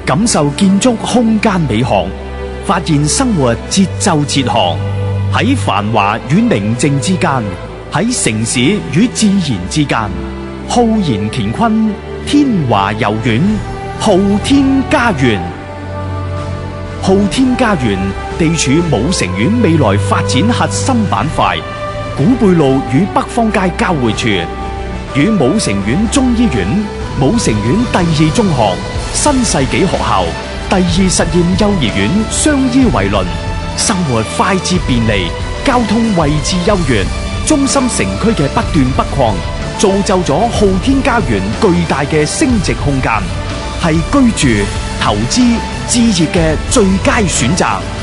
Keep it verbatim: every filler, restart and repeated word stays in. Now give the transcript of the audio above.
感受建築空間美學，發現生活節奏哲學。喺繁華與寧靜之間，喺城市與自然之間，浩然乾坤，天華悠遠，昊天家園。昊天家園地處武城縣未來發展核心板塊，古貝路與北方街交匯處，與武城縣中醫院、武城縣第二中學、新世紀學校、第二實驗幼兒園相依為鄰，生活快捷便利，交通位置優越，中心城區嘅不斷北擴，造就咗昊天家園巨大嘅升值空間，係居住、投資、置業嘅最佳選擇。